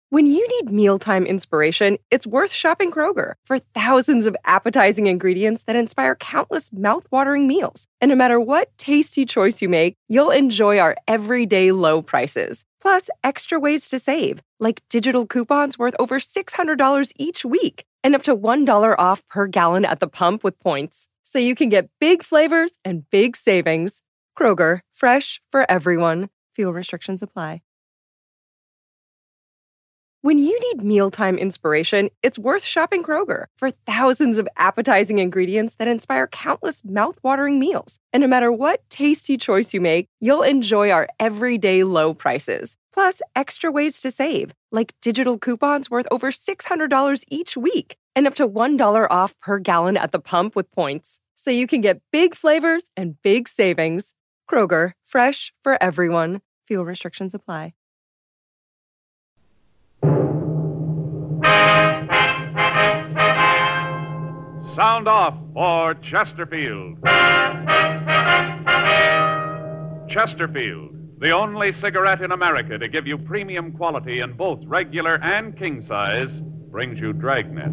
When you need mealtime inspiration, it's worth shopping Kroger for thousands of appetizing ingredients that inspire countless mouth-watering meals. And no matter what tasty choice you make, you'll enjoy our everyday low prices. Plus, extra ways to save, like digital coupons worth over $600 each week and up to $1 off per gallon at the pump with points. So you can get big flavors and big savings. Kroger, fresh for everyone. Fuel restrictions apply. When you need mealtime inspiration, it's worth shopping Kroger for thousands of appetizing ingredients that inspire countless mouth-watering meals. And no matter what tasty choice you make, you'll enjoy our everyday low prices. Plus, extra ways to save, like digital coupons worth over $600 each week and up to $1 off per gallon at the pump with points. So you can get big flavors and big savings. Kroger, fresh for everyone. Fuel restrictions apply. Sound off for Chesterfield. Chesterfield, the only cigarette in America to give you premium quality in both regular and king size, brings you Dragnet.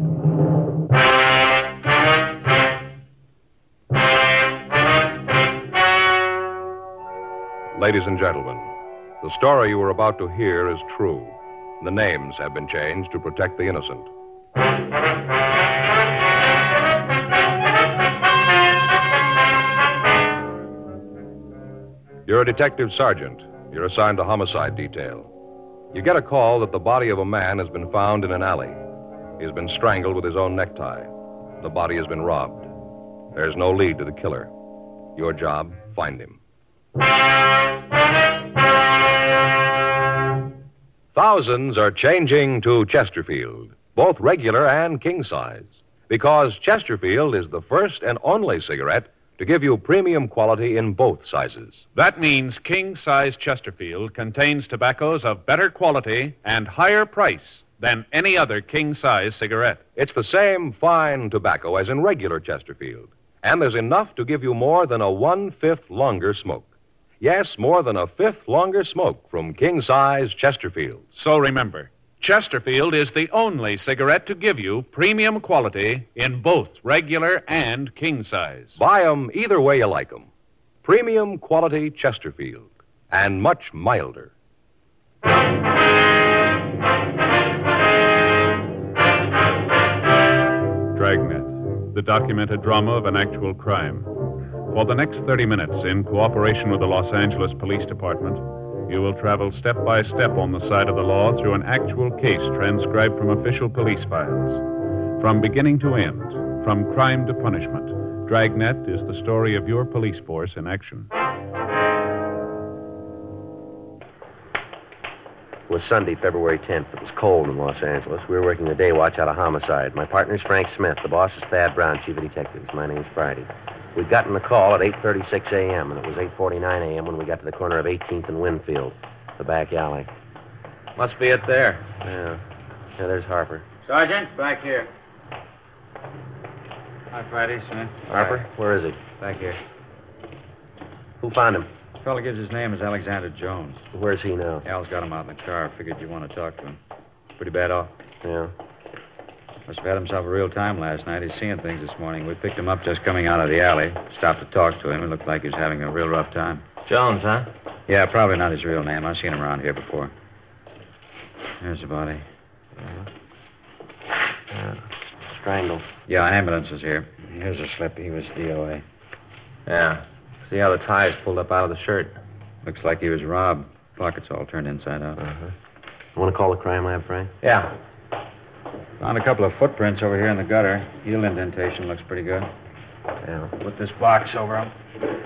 Ladies and gentlemen, the story you are about to hear is true. The names have been changed to protect the innocent. You're a detective sergeant. You're assigned to homicide detail. You get a call that the body of a man has been found in an alley. He's been strangled with his own necktie. The body has been robbed. There's no lead to the killer. Your job, find him. Thousands are changing to Chesterfield, both regular and king size, because Chesterfield is the first and only cigarette to give you premium quality in both sizes. That means king-size Chesterfield contains tobaccos of better quality and higher price than any other king-size cigarette. It's the same fine tobacco as in regular Chesterfield, and there's enough to give you more than a 1/5 longer smoke. Yes, more than a 1/5 longer smoke from king-size Chesterfield. So remember, Chesterfield is the only cigarette to give you premium quality in both regular and king size. Buy 'em either way you like 'em. Premium quality Chesterfield, and much milder. Dragnet, the documented drama of an actual crime. For the next 30 minutes, in cooperation with the Los Angeles Police Department, you will travel step by step on the side of the law through an actual case transcribed from official police files. From beginning to end, from crime to punishment, Dragnet is the story of your police force in action. It was Sunday, February 10th. It was cold in Los Angeles. We were working the day watch out of homicide. My partner's Frank Smith. The boss is Thad Brown, chief of detectives. My name's Friday. We'd gotten the call at 8:36 a.m., and it was 8:49 a.m. when we got to the corner of 18th and Winfield, the back alley. Must be it there. Yeah, there's Harper. Sergeant, back here. Hi, Friday, Smith. Harper, where is he? Back here. Who found him? The fellow gives his name as Alexander Jones. Where's he now? Al's got him out in the car. Figured you want to talk to him. Pretty bad off. Yeah. Must have had himself a real time last night. He's seeing things this morning. We picked him up just coming out of the alley. Stopped to talk to him. It looked like he was having a real rough time. Jones, huh? Yeah, probably not his real name. I've seen him around here before. There's the body. Strangled. Yeah, ambulance is here. Here's a slip. He was DOA. Yeah. See how the tie is pulled up out of the shirt? Looks like he was robbed. Pockets all turned inside out. You want to call the crime lab, Frank? Yeah. Found a couple of footprints over here in the gutter. Heel indentation looks pretty good. Yeah. Put this box over them.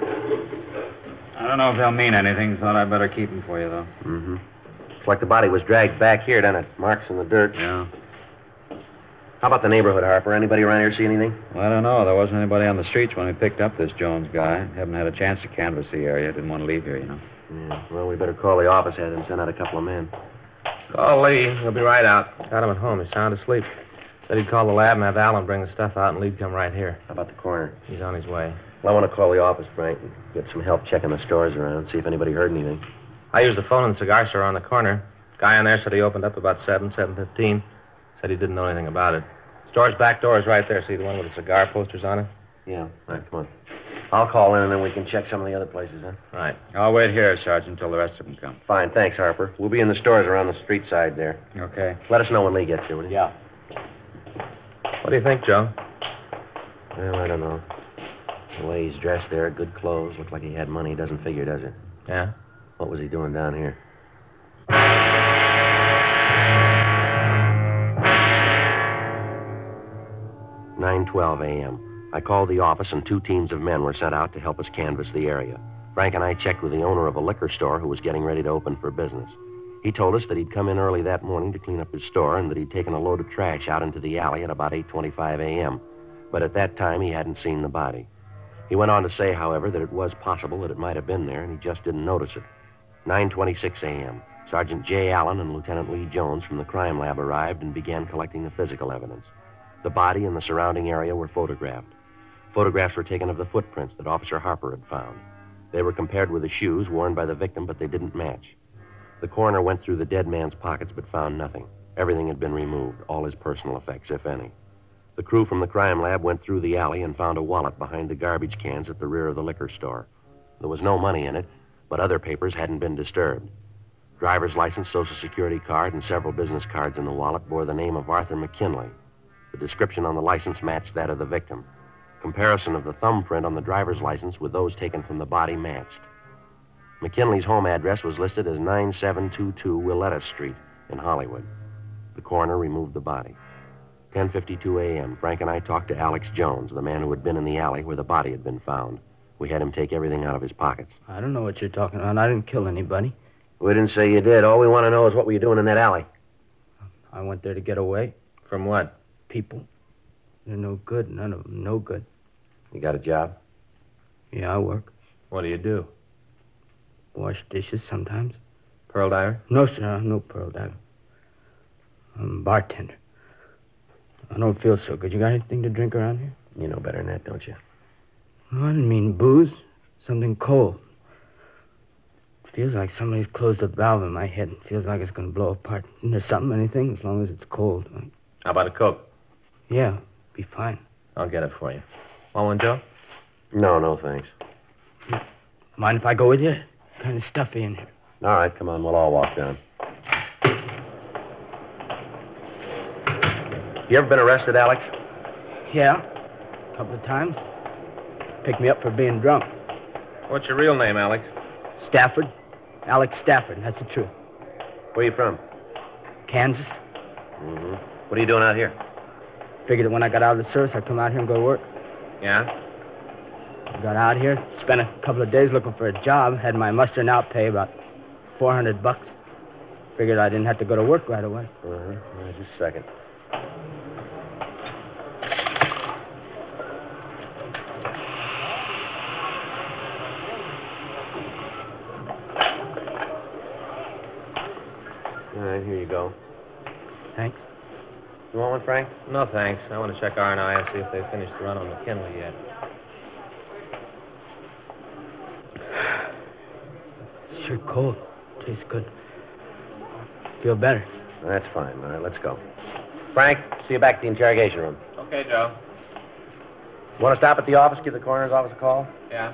I don't know if they'll mean anything. Thought I'd better keep them for you, though. Mm-hmm. Looks like the body was dragged back here, doesn't it? Marks in the dirt. Yeah. How about the neighborhood, Harper? Anybody around here see anything? Well, I don't know. There wasn't anybody on the streets when we picked up this Jones guy. Haven't had a chance to canvass the area. Didn't want to leave here, you know. Yeah. Well, we better call the office head and send out a couple of men. Call Lee. He'll be right out. Got him at home. He's sound asleep. Said he'd call the lab and have Alan bring the stuff out, and Lee'd come right here. How about the coroner? He's on his way. Well, I want to call the office, Frank, and get some help checking the stores around, see if anybody heard anything. I used the phone in the cigar store on the corner. Guy on there said he opened up about 7:15. Said he didn't know anything about it. Store's back door is right there. See the one with the cigar posters on it? Yeah. All right, come on. I'll call in, and then we can check some of the other places, huh? Right. I'll wait here, Sergeant, until the rest of them come. Fine, thanks, Harper. We'll be in the stores around the street side there. Okay. Let us know when Lee gets here, will you? Yeah. What do you think, Joe? Well, I don't know. The way he's dressed there, good clothes, looked like he had money. Doesn't figure, does it? Yeah? What was he doing down here? 9:12 a.m. I called the office, and 2 teams of men were sent out to help us canvass the area. Frank and I checked with the owner of a liquor store who was getting ready to open for business. He told us that he'd come in early that morning to clean up his store and that he'd taken a load of trash out into the alley at about 8:25 a.m., but at that time he hadn't seen the body. He went on to say, however, that it was possible that it might have been there, and he just didn't notice it. 9:26 a.m. Sergeant J. Allen and Lieutenant Lee Jones from the crime lab arrived and began collecting the physical evidence. The body and the surrounding area were photographed. Photographs were taken of the footprints that Officer Harper had found. They were compared with the shoes worn by the victim, but they didn't match. The coroner went through the dead man's pockets but found nothing. Everything had been removed, all his personal effects, if any. The crew from the crime lab went through the alley and found a wallet behind the garbage cans at the rear of the liquor store. There was no money in it, but other papers hadn't been disturbed. Driver's license, Social Security card, and several business cards in the wallet bore the name of Arthur McKinley. The description on the license matched that of the victim. Comparison of the thumbprint on the driver's license with those taken from the body matched. McKinley's home address was listed as 9722 Willetta Street in Hollywood. The coroner removed the body. 10:52 a.m., Frank and I talked to Alex Jones, the man who had been in the alley where the body had been found. We had him take everything out of his pockets. I don't know what you're talking about. I didn't kill anybody. We didn't say you did. All we want to know is what were you doing in that alley? I went there to get away. From what? People. They're no good. None of them no good. You got a job? Yeah, I work. What do you do? Wash dishes sometimes. Pearl diver? No, sir. No pearl diver. I'm a bartender. I don't feel so good. You got anything to drink around here? You know better than that, don't you? No, I didn't mean booze. Something cold. It feels like somebody's closed a valve in my head. It feels like it's going to blow apart. Isn't there something, anything, as long as it's cold? How about a Coke? Yeah, be fine. I'll get it for you. Want one, Joe? No, thanks. Mind if I go with you? Kind of stuffy in here. All right, come on, we'll all walk down. You ever been arrested, Alex? Yeah, a couple of times. Picked me up for being drunk. What's your real name, Alex? Stafford. Alex Stafford, that's the truth. Where you from? Kansas. Mm-hmm. What are you doing out here? Figured that when I got out of the service, I'd come out here and go to work. Yeah? Got out here, spent a couple of days looking for a job, had my muster and out pay about $400. Figured I didn't have to go to work right away. Uh-huh. Just a second. All right, here you go. Thanks. You want one, Frank? No, thanks. I want to check R&I and see if they finished the run on McKinley yet. Sure cold. Tastes good. Feel better. That's fine. All right, let's go. Frank, see you back at the interrogation room. Okay, Joe. Want to stop at the office, give the coroner's office a call? Yeah?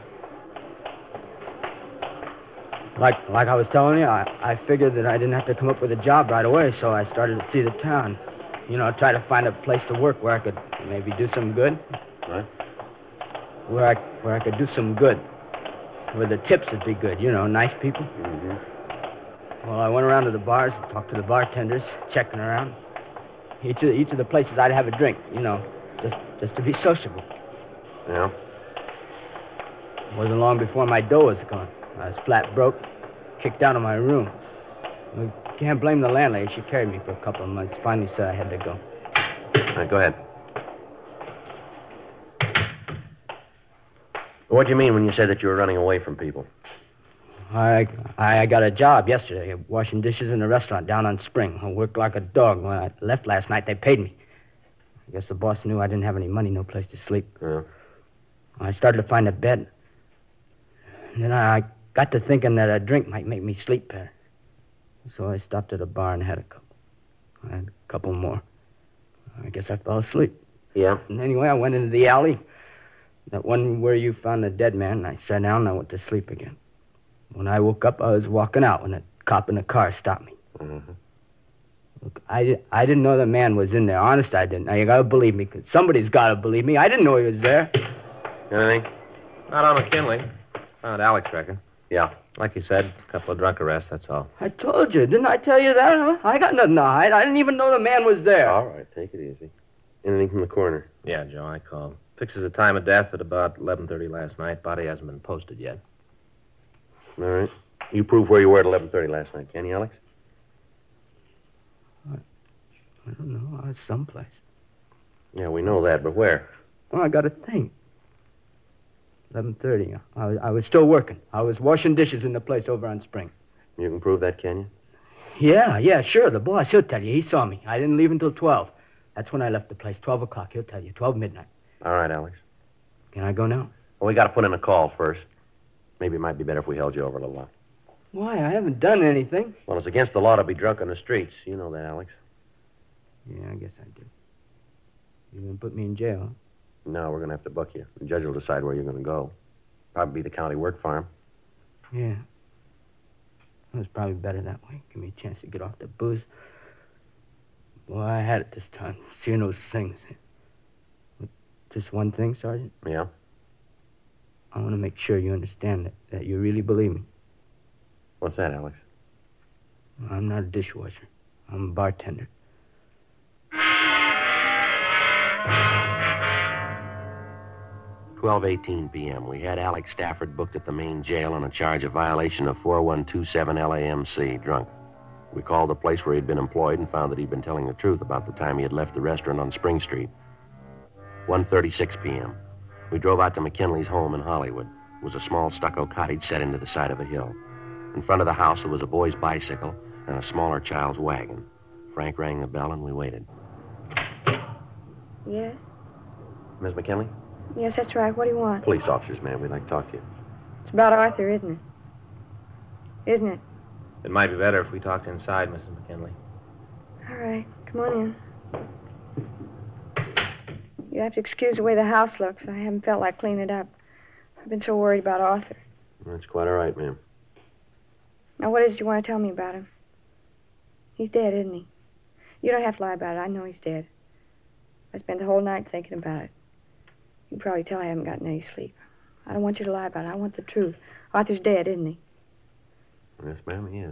Like I was telling you, I figured that I didn't have to come up with a job right away, so I started to see the town. You know, try to find a place to work where I could maybe do some good. What? Where I could do some good. Where the tips would be good, you know, nice people. Mm-hmm. Well, I went around to the bars and talked to the bartenders, checking around. Each of the places I'd have a drink, you know, just to be sociable. Yeah? It wasn't long before my dough was gone. I was flat broke, kicked out of my room. We can't blame the landlady. She carried me for a couple of months. Finally said I had to go. All right, go ahead. What'd you mean when you said that you were running away from people? I got a job yesterday, washing dishes in a restaurant down on Spring. I worked like a dog. When I left last night, they paid me. I guess the boss knew I didn't have any money, no place to sleep. Yeah. I started to find a bed. And then I got to thinking that a drink might make me sleep better. So I stopped at a bar and had a couple. I had a couple more. I guess I fell asleep. Yeah? And anyway, I went into the alley, that one where you found the dead man, and I sat down and I went to sleep again. When I woke up, I was walking out when a cop in a car stopped me. Mm-hmm. Look, I didn't know the man was in there. Honest, I didn't. Now, you gotta believe me, 'cause somebody's gotta believe me. I didn't know he was there. Anything? Not on McKinley. Found Alex record. Yeah. Like you said, a couple of drunk arrests, that's all. I told you. Didn't I tell you that? Huh? I got nothing to hide. I didn't even know the man was there. All right, take it easy. Anything from the coroner? Yeah, Joe, I called. Fixes the time of death at about 11:30 last night. Body hasn't been posted yet. All right. You prove where you were at 11:30 last night, can you, Alex? I don't know. I was someplace. Yeah, we know that, but where? Well, I gotta think. 11:30. I was still working. I was washing dishes in the place over on Spring. You can prove that, can you? Yeah, sure. The boss, he'll tell you. He saw me. I didn't leave until 12. That's when I left the place. 12 o'clock, he'll tell you. 12 midnight. All right, Alex. Can I go now? Well, we got to put in a call first. Maybe it might be better if we held you over a little while. Why? I haven't done anything. Well, it's against the law to be drunk on the streets. You know that, Alex. Yeah, I guess I do. You're gonna put me in jail, huh? No, we're going to have to book you. The judge will decide where you're going to go. Probably be the county work farm. Yeah. It was probably better that way. Give me a chance to get off the booze. Boy, I had it this time. Seeing those things. Just one thing, Sergeant. Yeah? I want to make sure you understand that you really believe me. What's that, Alex? I'm not a dishwasher. I'm a bartender. 12:18 p.m. We had Alex Stafford booked at the main jail on a charge of violation of 4127 LAMC, drunk. We called the place where he'd been employed and found that he'd been telling the truth about the time he had left the restaurant on Spring Street. 1:36 p.m. We drove out to McKinley's home in Hollywood. It was a small stucco cottage set into the side of a hill. In front of the house, there was a boy's bicycle and a smaller child's wagon. Frank rang the bell and we waited. Yes? Miss McKinley? Yes, that's right. What do you want? Police officers, ma'am. We'd like to talk to you. It's about Arthur, isn't it? Isn't it? It might be better if we talked inside, Mrs. McKinley. All right. Come on in. You have to excuse the way the house looks. I haven't felt like cleaning it up. I've been so worried about Arthur. That's quite all right, ma'am. Now, what is it you want to tell me about him? He's dead, isn't he? You don't have to lie about it. I know he's dead. I spent the whole night thinking about it. You can probably tell I haven't gotten any sleep. I don't want you to lie about it. I want the truth. Arthur's dead, isn't he? Yes, ma'am, he is.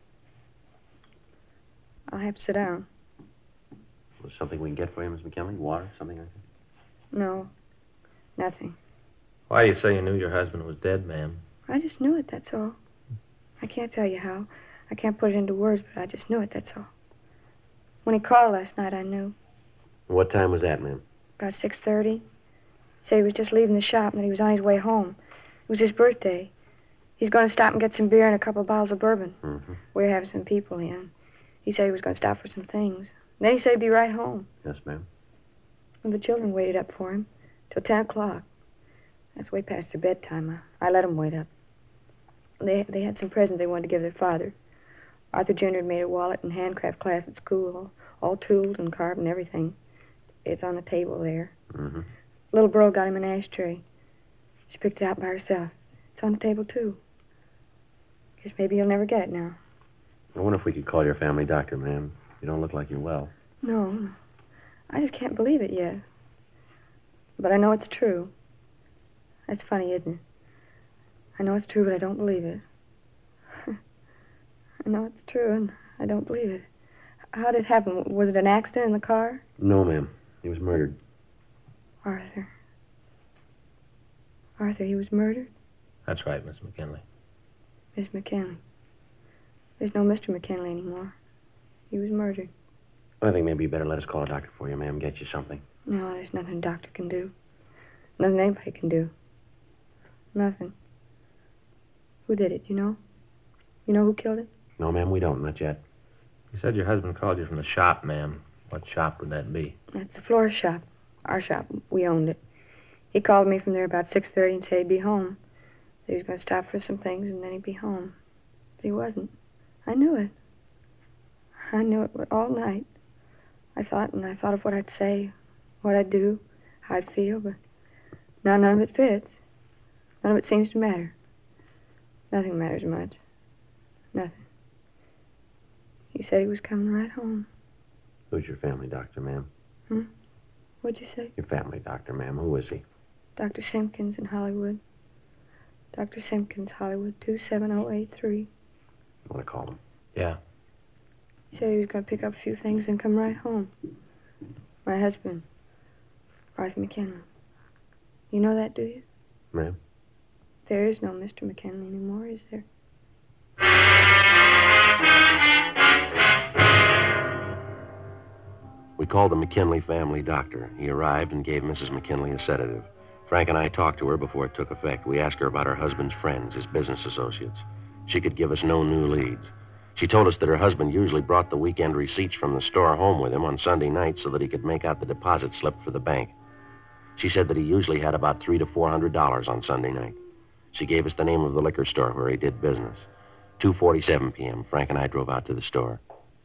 I'll have to sit down. Was something we can get for you, Miss McKinley? Water, something like that? No. Nothing. Why do you say you knew your husband was dead, ma'am? I just knew it, that's all. I can't tell you how. I can't put it into words, but I just knew it, that's all. When he called last night, I knew. What time was that, ma'am? About 6:30. Said he was just leaving the shop and that he was on his way home. It was his birthday. He's going to stop and get some beer and a couple of bottles of bourbon. Mm-hmm. We're having some people in. He said he was going to stop for some things. Then he said he'd be right home. Yes, ma'am. And the children waited up for him till 10 o'clock. That's way past their bedtime. I let them wait up. They had some presents they wanted to give their father. Arthur Jr. had made a wallet and handcraft class at school, all tooled and carved and everything. It's on the table there. Mm-hmm. Little girl got him an ashtray. She picked it out by herself. It's on the table, too. Guess maybe you'll never get it now. I wonder if we could call your family doctor, ma'am. You don't look like you're well. No. I just can't believe it yet. But I know it's true. That's funny, isn't it? I know it's true, but I don't believe it. I know it's true, and I don't believe it. How did it happen? Was it an accident in the car? No, ma'am. He was murdered. Arthur. Arthur, he was murdered? That's right, Miss McKinley. Miss McKinley. There's no Mr. McKinley anymore. He was murdered. I think maybe you better let us call a doctor for you, ma'am. Get you something. No, there's nothing a doctor can do. Nothing anybody can do. Nothing. Who did it, you know? You know who killed it? No, ma'am, we don't. Not yet. You said your husband called you from the shop, ma'am. What shop would that be? It's a florist shop. Our shop. We owned it. He called me from there about 6:30 and said he'd be home. That he was going to stop for some things and then he'd be home. But he wasn't. I knew it. I knew it all night. I thought of what I'd say, what I'd do, how I'd feel, but now none of it fits. None of it seems to matter. Nothing matters much. Nothing. He said he was coming right home. Who's your family doctor, ma'am? What'd you say? Your family doctor, ma'am. Who is he? Dr. Simpkins in Hollywood. Dr. Simpkins, Hollywood, 27083. You want to call him? Yeah. He said he was going to pick up a few things and come right home. My husband, Arthur McKinley. You know that, do you? Ma'am? There is no Mr. McKinley anymore, is there? We called the McKinley family doctor. He arrived and gave Mrs. McKinley a sedative. Frank and I talked to her before it took effect. We asked her about her husband's friends, his business associates. She could give us no new leads. She told us that her husband usually brought the weekend receipts from the store home with him on Sunday nights so that he could make out the deposit slip for the bank. She said that he usually had about $300 to $400 on Sunday night. She gave us the name of the liquor store where he did business. 2:47 p.m., Frank and I drove out to the store.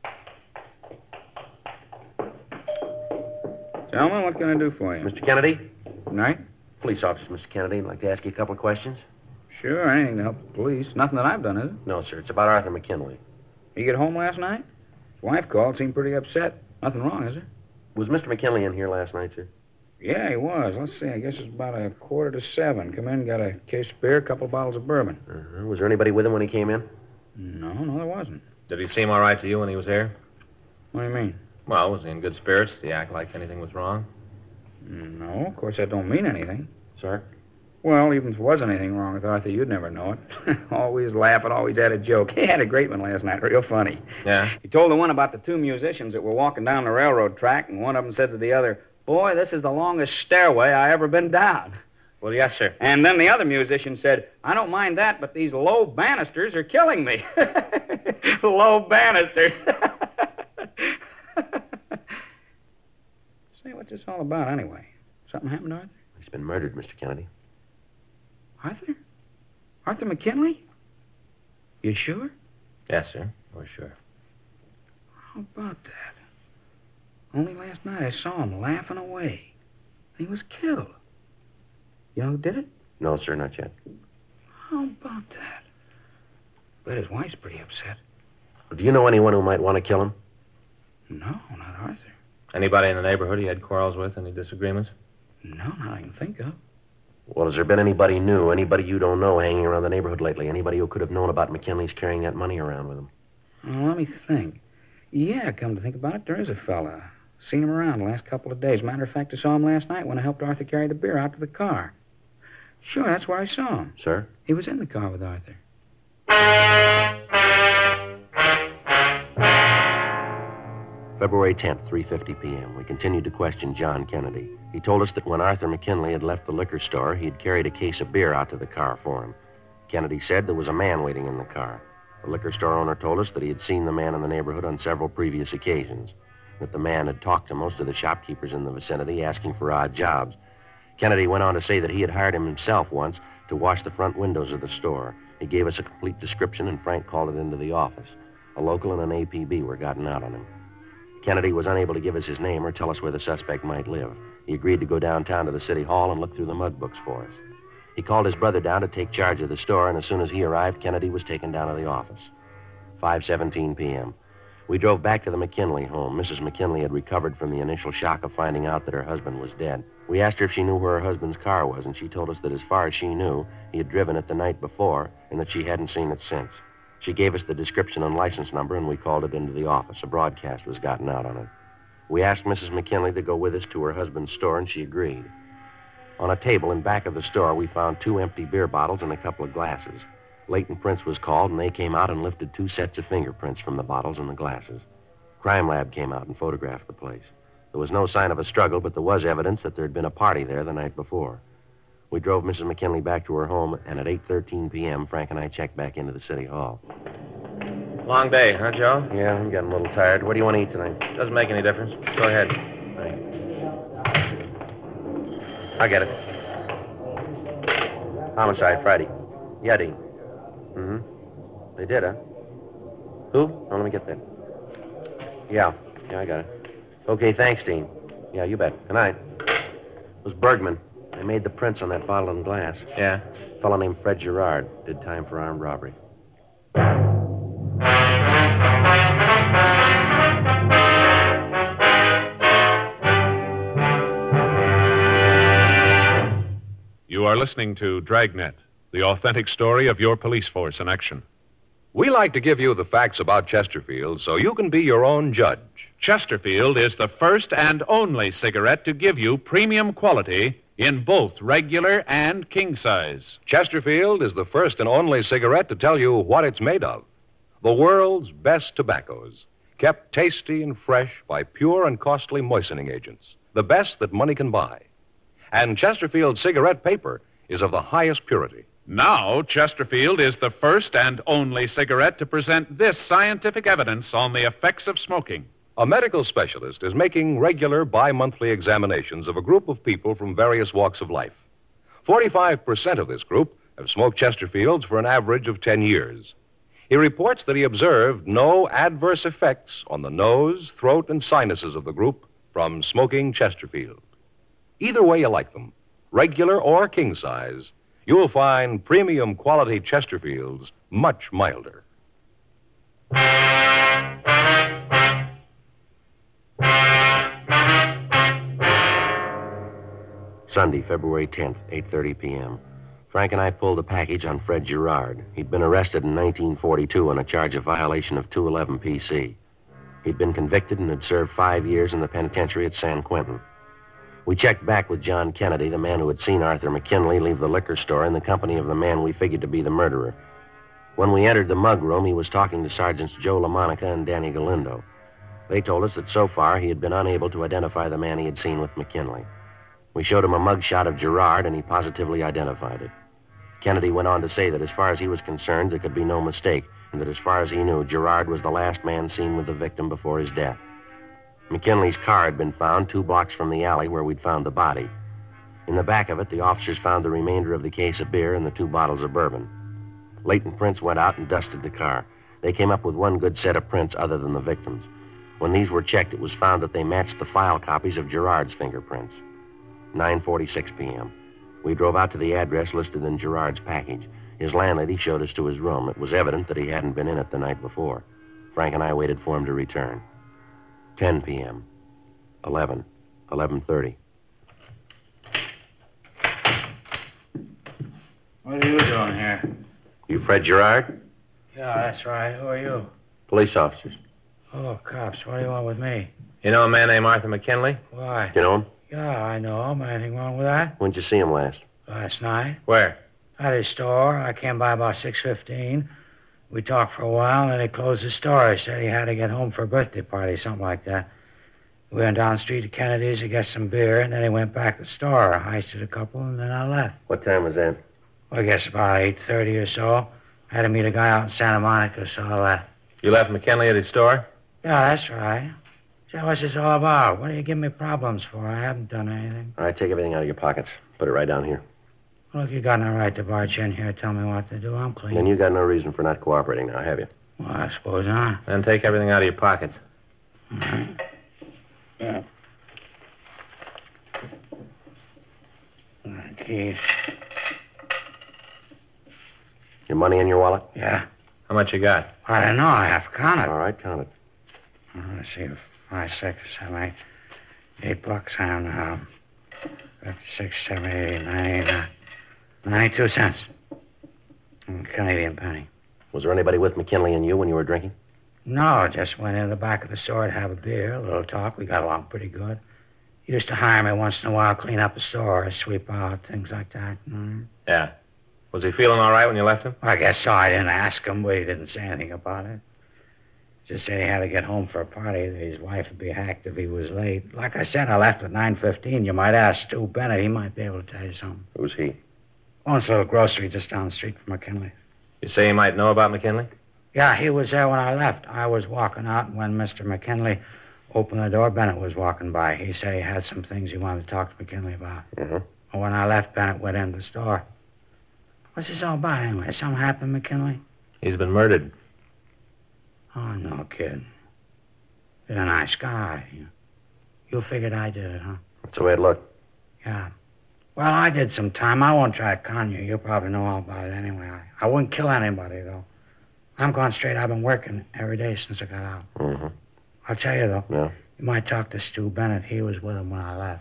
Gentlemen, what can I do for you? Mr. Kennedy? Good night. Police officer, Mr. Kennedy. I'd like to ask you a couple of questions. Sure, anything to help the police. Nothing that I've done, is it? No, sir. It's about Arthur McKinley. You get home last night? His wife called, seemed pretty upset. Nothing wrong, is there? Was Mr. McKinley in here last night, sir? Yeah, he was. Let's see, I guess it's about 6:45. Come in, got a case of beer, a couple of bottles of bourbon. Was there anybody with him when he came in? No, there wasn't. Did he seem all right to you when he was here? What do you mean? Well, was he in good spirits? Did he act like anything was wrong? No, of course that don't mean anything. Sir? Well, even if there was anything wrong with Arthur, you'd never know it. Always laughing, always had a joke. He had a great one last night, real funny. Yeah? He told the one about the two musicians that were walking down the railroad track, and one of them said to the other, "Boy, this is the longest stairway I ever been down." Well, yes, sir. And then the other musician said, "I don't mind that, but these low banisters are killing me." Low banisters. Say, what's this all about anyway? Something happened to Arthur? He's been murdered, Mr. Kennedy. Arthur? Arthur McKinley? You sure? Yes, sir. We're sure. How about that? Only last night I saw him laughing away. He was killed. You know who did it? No, sir, not yet. How about that? Bet his wife's pretty upset. Do you know anyone who might want to kill him? No, not Arthur. Anybody in the neighborhood he had quarrels with? Any disagreements? No, not I can think of. Well, has there been anybody new, anybody you don't know hanging around the neighborhood lately? Anybody who could have known about McKinley's carrying that money around with him? Well, let me think. Yeah, come to think about it, there is a fella. Seen him around the last couple of days. Matter of fact, I saw him last night when I helped Arthur carry the beer out to the car. Sure, that's where I saw him. Sir? He was in the car with Arthur. February 10th, 3:50 p.m. We continued to question John Kennedy. He told us that when Arthur McKinley had left the liquor store, he had carried a case of beer out to the car for him. Kennedy said there was a man waiting in the car. The liquor store owner told us that he had seen the man in the neighborhood on several previous occasions, that the man had talked to most of the shopkeepers in the vicinity asking for odd jobs. Kennedy went on to say that he had hired him himself once to wash the front windows of the store. He gave us a complete description, and Frank called it into the office. A local and an APB were gotten out on him. Kennedy was unable to give us his name or tell us where the suspect might live. He agreed to go downtown to the city hall and look through the mug books for us. He called his brother down to take charge of the store, and as soon as he arrived, Kennedy was taken down to the office. 5:17 p.m. We drove back to the McKinley home. Mrs. McKinley had recovered from the initial shock of finding out that her husband was dead. We asked her if she knew where her husband's car was, and she told us that as far as she knew, he had driven it the night before, and that she hadn't seen it since. She gave us the description and license number, and we called it into the office. A broadcast was gotten out on it. We asked Mrs. McKinley to go with us to her husband's store, and she agreed. On a table in back of the store, we found 2 empty beer bottles and a couple of glasses. Leighton Prince was called, and they came out and lifted 2 sets of fingerprints from the bottles and the glasses. Crime Lab came out and photographed the place. There was no sign of a struggle, but there was evidence that there had been a party there the night before. We drove Mrs. McKinley back to her home, and at 8:13 p.m., Frank and I checked back into the city hall. Long day, huh, Joe? Yeah, I'm getting a little tired. What do you want to eat tonight? Doesn't make any difference. Go ahead. I get it. Homicide, Friday. Yeah, Dean. Mm-hmm. They did, huh? Who? Oh, let me get that. Yeah, I got it. Okay, thanks, Dean. Yeah, you bet. Good night. It was Bergman. They made the prints on that bottle and glass. Yeah? A fellow named Fred Gerard did time for armed robbery. You are listening to Dragnet, the authentic story of your police force in action. We like to give you the facts about Chesterfield so you can be your own judge. Chesterfield is the first and only cigarette to give you premium quality in both regular and king size. Chesterfield is the first and only cigarette to tell you what it's made of. The world's best tobaccos, kept tasty and fresh by pure and costly moistening agents, the best that money can buy. And Chesterfield cigarette paper is of the highest purity. Now, Chesterfield is the first and only cigarette to present this scientific evidence on the effects of smoking. A medical specialist is making regular bi-monthly examinations of a group of people from various walks of life. 45% of this group have smoked Chesterfields for an average of 10 years. He reports that he observed no adverse effects on the nose, throat, and sinuses of the group from smoking Chesterfield. Either way you like them, regular or king size, you'll find premium quality Chesterfields much milder. Sunday, February 10th, 8:30 p.m. Frank and I pulled a package on Fred Gerard. He'd been arrested in 1942 on a charge of violation of 211 PC. He'd been convicted and had served 5 years in the penitentiary at San Quentin. We checked back with John Kennedy, the man who had seen Arthur McKinley leave the liquor store in the company of the man we figured to be the murderer. When we entered the mug room, he was talking to Sergeants Joe LaMonica and Danny Galindo. They told us that so far he had been unable to identify the man he had seen with McKinley. We showed him a mug shot of Gerard, and he positively identified it. Kennedy went on to say that as far as he was concerned, there could be no mistake, and that as far as he knew, Gerard was the last man seen with the victim before his death. McKinley's car had been found 2 blocks from the alley where we'd found the body. In the back of it, the officers found the remainder of the case of beer and the 2 bottles of bourbon. Latent prints went out and dusted the car. They came up with 1 good set of prints other than the victim's. When these were checked, it was found that they matched the file copies of Gerard's fingerprints. 9:46 p.m. We drove out to the address listed in Gerard's package. His landlady showed us to his room. It was evident that he hadn't been in it the night before. Frank and I waited for him to return. 10 p.m. 11. 11:30. What are you doing here? You Fred Gerard? Yeah, that's right. Who are you? Police officers. Oh, cops. What do you want with me? You know a man named Arthur McKinley? Why? You know him? Yeah, I know him. Anything wrong with that? When'd you see him last? Last night. Where? At his store. I came by about 6:15. We talked for a while, and then he closed his store. He said he had to get home for a birthday party, something like that. We went down the street to Kennedy's to get some beer, and then he went back to the store. I heisted a couple, and then I left. What time was that? Well, I guess about 8:30 or so. Had to meet a guy out in Santa Monica, so I left. You left McKinley at his store? Yeah, that's right. So what's this all about? What are you giving me problems for? I haven't done anything. All right, take everything out of your pockets. Put it right down here. Look, you got no right to barge in here and tell me what to do. I'm clean. And you got no reason for not cooperating now, have you? Well, I suppose not. Then take everything out of your pockets. All right. Yeah. Keys. Your money in your wallet? Yeah. How much you got? I don't know. I have to count it. All right, count it. Let's see. 5, 6, 7, 8 bucks and 56, 7, 8, 9, 92 cents. Canadian penny. Was there anybody with McKinley and you when you were drinking? No, just went in the back of the store to have a beer, a little talk. We got along pretty good. He used to hire me once in a while, clean up a store, sweep out, things like that. Yeah. Was he feeling all right when you left him? I guess so. I didn't ask him, but he didn't say anything about it. Just said he had to get home for a party, that his wife would be hacked if he was late. Like I said, I left at 9:15. You might ask Stu Bennett. He might be able to tell you something. Who's he? Owns a little grocery just down the street from McKinley. You say he might know about McKinley? Yeah, he was there when I left. I was walking out when Mr. McKinley opened the door. Bennett was walking by. He said he had some things he wanted to talk to McKinley about. Uh-huh. And when I left, Bennett went into the store. What's this all about, anyway? Something happened, McKinley? He's been murdered. Oh, no kidding. You're a nice guy. You figured I did it, huh? That's the way it looked. Yeah. Well, I did some time. I won't try to con you. You'll probably know all about it anyway. I wouldn't kill anybody, though. I'm going straight. I've been working every day since I got out. Mm-hmm. I'll tell you, though. Yeah? You might talk to Stu Bennett. He was with him when I left.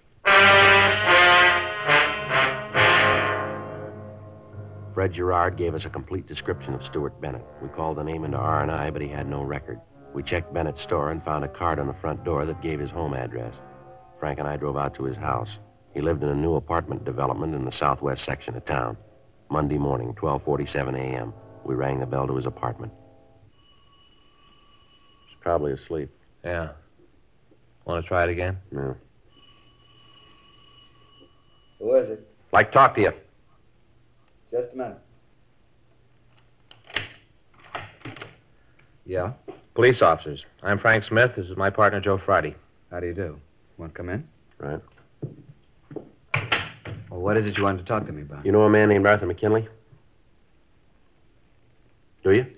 Fred Gerard gave us a complete description of Stuart Bennett. We called the name into R&I, but he had no record. We checked Bennett's store and found a card on the front door that gave his home address. Frank and I drove out to his house. He lived in a new apartment development in the southwest section of town. Monday morning, 12:47 a.m. We rang the bell to his apartment. He's probably asleep. Yeah. Want to try it again? No. Who is it? Like to talk to you. Just a minute. Yeah? Police officers. I'm Frank Smith. This is my partner, Joe Friday. How do you do? Want to come in? Right. Well, what is it you wanted to talk to me about? You know a man named Arthur McKinley? Do you?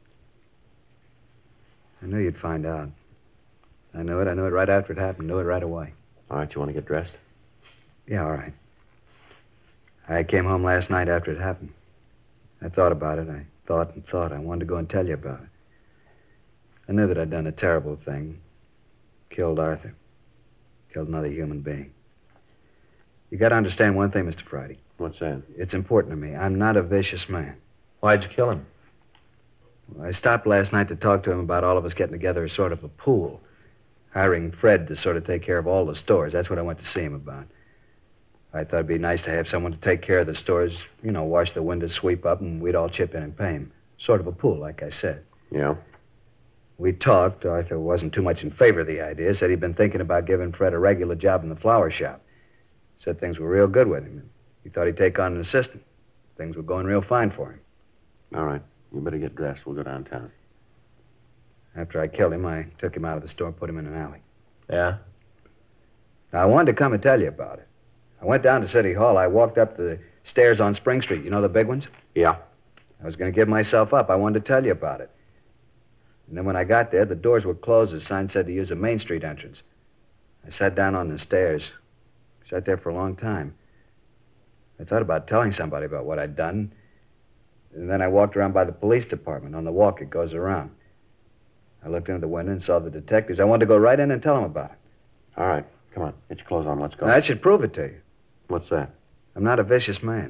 I knew you'd find out. I knew it right after it happened. Knew it right away. All right, you want to get dressed? Yeah, all right. I came home last night after it happened. I thought about it. I thought and thought. I wanted to go and tell you about it. I knew that I'd done a terrible thing. Killed Arthur. Killed another human being. You got to understand one thing, Mr. Friday. What's that? It's important to me. I'm not a vicious man. Why'd you kill him? I stopped last night to talk to him about all of us getting together as sort of a pool. Hiring Fred to sort of take care of all the stores. That's what I went to see him about. I thought it'd be nice to have someone to take care of the stores, wash the windows, sweep up, and we'd all chip in and pay him. Sort of a pool, like I said. Yeah? We talked. Arthur wasn't too much in favor of the idea. Said he'd been thinking about giving Fred a regular job in the flower shop. Said things were real good with him. He thought he'd take on an assistant. Things were going real fine for him. All right. You better get dressed. We'll go downtown. After I killed him, I took him out of the store and put him in an alley. Yeah? Now, I wanted to come and tell you about it. I went down to City Hall. I walked up the stairs on Spring Street. You know the big ones? Yeah. I was going to give myself up. I wanted to tell you about it. And then when I got there, the doors were closed. The sign said to use a Main Street entrance. I sat down on the stairs. Sat there for a long time. I thought about telling somebody about what I'd done. And then I walked around by the police department. On the walk, it goes around. I looked into the window and saw the detectives. I wanted to go right in and tell them about it. All right. Come on. Get your clothes on. Let's go. Now, that should prove it to you. What's that? I'm not a vicious man.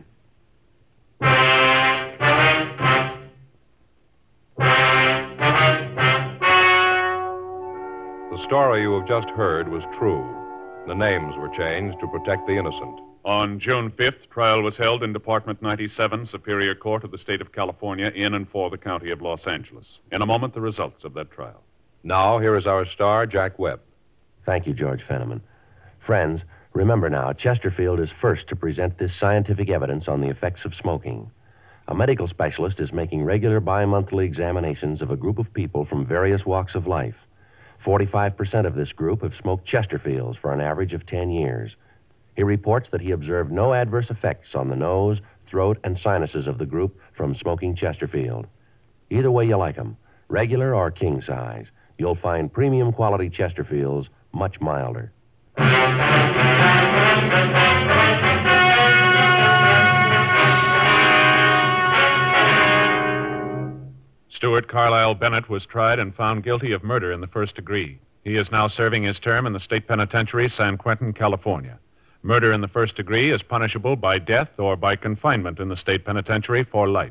The story you have just heard was true. The names were changed to protect the innocent. On June 5th, trial was held in Department 97, Superior Court of the State of California, in and for the County of Los Angeles. In a moment, the results of that trial. Now, here is our star, Jack Webb. Thank you, George Fenneman. Friends, remember now, Chesterfield is first to present this scientific evidence on the effects of smoking. A medical specialist is making regular bi-monthly examinations of a group of people from various walks of life. 45% of this group have smoked Chesterfields for an average of 10 years. He reports that he observed no adverse effects on the nose, throat, and sinuses of the group from smoking Chesterfield. Either way you like them, regular or king size, you'll find premium quality Chesterfields much milder. Stuart Carlisle Bennett was tried and found guilty of murder in the first degree. He is now serving his term in the state penitentiary, San Quentin, California. Murder in the first degree is punishable by death or by confinement in the state penitentiary for life.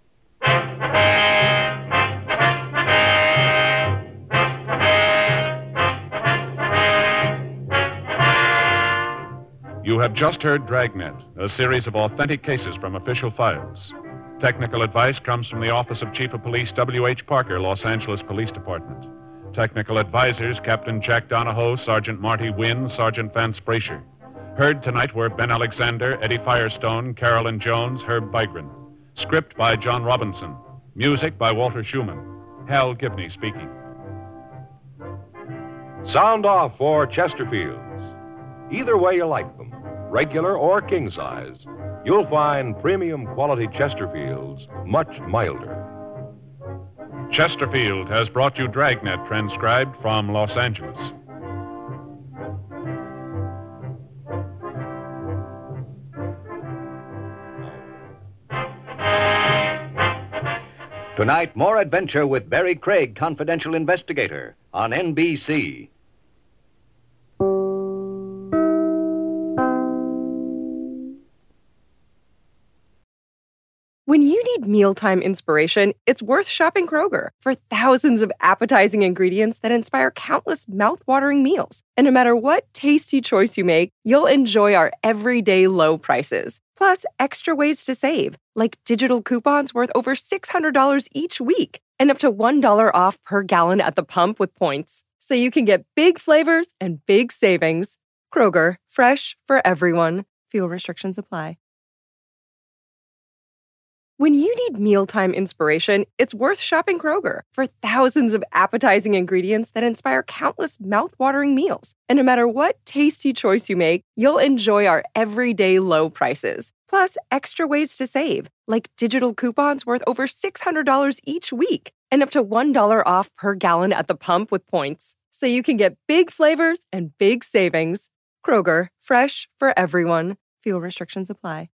You have just heard Dragnet, a series of authentic cases from official files. Technical advice comes from the Office of Chief of Police W.H. Parker, Los Angeles Police Department. Technical advisors, Captain Jack Donahoe, Sergeant Marty Wynn, Sergeant Vance Brasher. Heard tonight were Ben Alexander, Eddie Firestone, Carolyn Jones, Herb Bygren. Script by John Robinson. Music by Walter Schumann. Hal Gibney speaking. Sound off for Chesterfields. Either way you like them, regular or king size, you'll find premium quality Chesterfields much milder. Chesterfield has brought you Dragnet, transcribed from Los Angeles. Tonight, more adventure with Barry Craig, confidential investigator, on NBC. When you need mealtime inspiration, it's worth shopping Kroger for thousands of appetizing ingredients that inspire countless mouth-watering meals. And no matter what tasty choice you make, you'll enjoy our everyday low prices. Plus, extra ways to save, like digital coupons worth over $600 each week and up to $1 off per gallon at the pump with points. So you can get big flavors and big savings. Kroger, fresh for everyone. Fuel restrictions apply. When you need mealtime inspiration, it's worth shopping Kroger for thousands of appetizing ingredients that inspire countless mouth-watering meals. And no matter what tasty choice you make, you'll enjoy our everyday low prices. Plus, extra ways to save, like digital coupons worth over $600 each week and up to $1 off per gallon at the pump with points. So you can get big flavors and big savings. Kroger, fresh for everyone. Fuel restrictions apply.